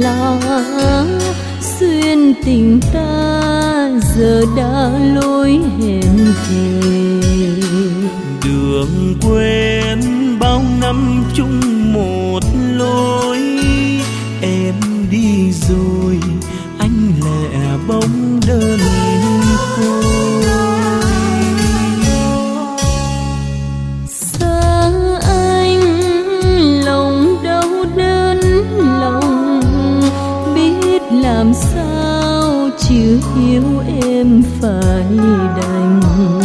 lá xuyên tình ta giờ đã lối hẹn thề. Đường quên bao năm chung một lối, em đi rồi anh lẻ bóng đơn côi. Xa anh lòng đau đớn lòng, biết làm sao chịu hiếu em phải đành.